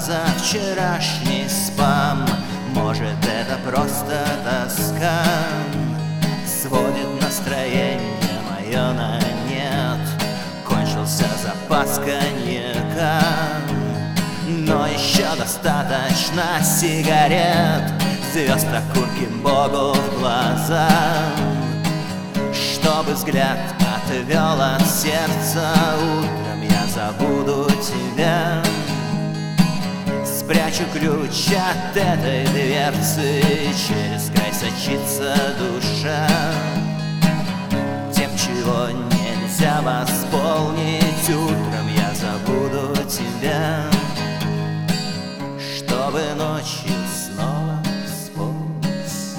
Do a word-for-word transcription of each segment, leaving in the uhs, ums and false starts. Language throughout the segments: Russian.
позавчерашний спам. Может, это просто тоска сводит настроение мое на нет. Кончился запас коньяка, но еще достаточно сигарет, звезд, окурки Богу в глаза, чтобы взгляд отвел от сердца. Утром я забуду тебя, спрячу ключ от этой дверцы, через край сочится душа тем, чего нельзя восполнить. Утром я забуду тебя, чтобы ночью снова вспомнить.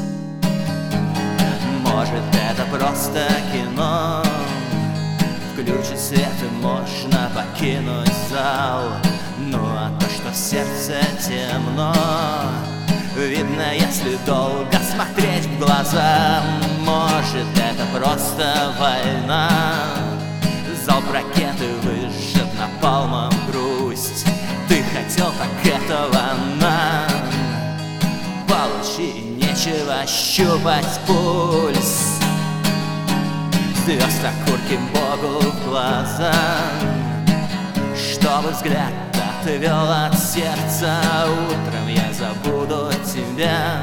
Может, это просто кино, включить свет и можно покинуть зал. Ну а то, что в сердце темно, видно, если долго смотреть в глаза. Может, это просто война, залп ракеты выжжет напалмом грусть. Ты хотел так этого нам, получи, нечего щупать пульс. Звезд, окурки Богу в глаза, чтобы взгляд отвел от сердца. Утром я забуду тебя,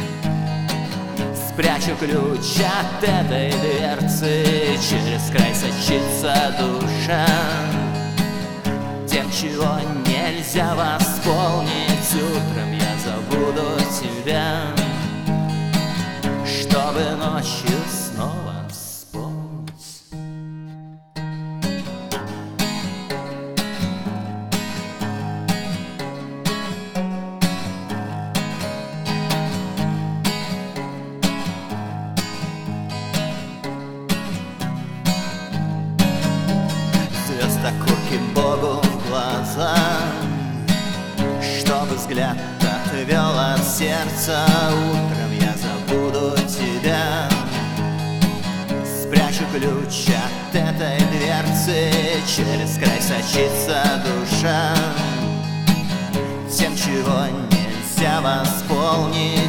спрячу ключ от этой дверцы, через край сочится душа тем, чего нельзя восполнить. Утром я забуду тебя, чтобы ночью снова вспомнить. Звезд, окурки Богу в глаза, чтобы взгляд отвел от сердца. Утром я забуду тебя, спрячу ключ от этой дверцы, через край сочится душа тем, чего нельзя восполнить.